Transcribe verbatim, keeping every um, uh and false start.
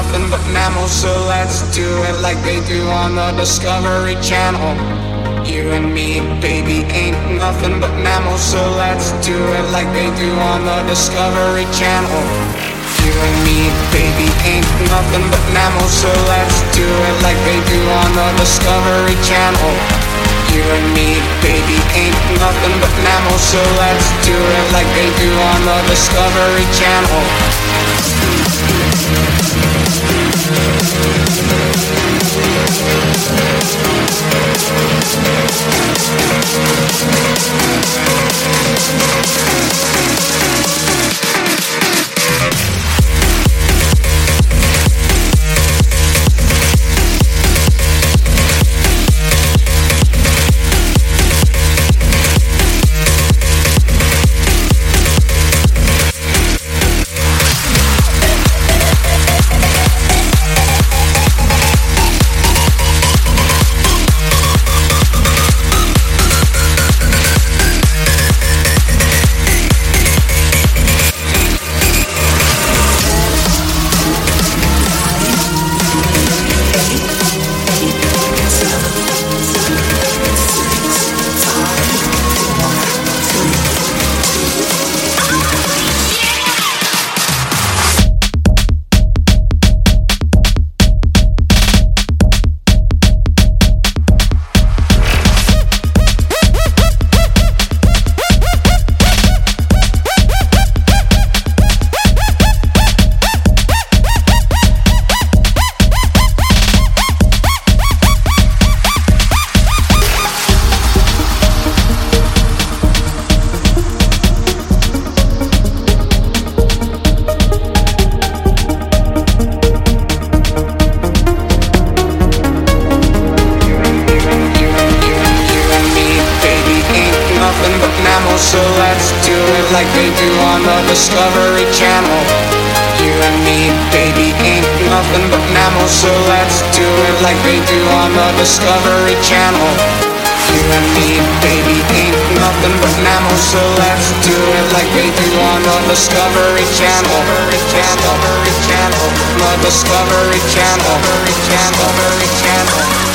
nothing but mammals, so let's do it like they do on the Discovery Channel. You and me, baby, ain't nothing but mammals, so let's do it like they do on the Discovery Channel. You and me, baby, ain't nothing but mammals, so let's do it like they do on the Discovery Channel. You and me, baby, ain't nothing but mammals, so let's do it like they do on the Discovery Channel. So let's do it like they do on the Discovery Channel. You and me, baby, ain't nothing but mammals, so let's do it like they do on the Discovery Channel. You and me, baby, ain't nothing but mammals, so let's do it like they do on the Discovery Channel. Discovery Channel, the Discovery Channel, Discovery Channel.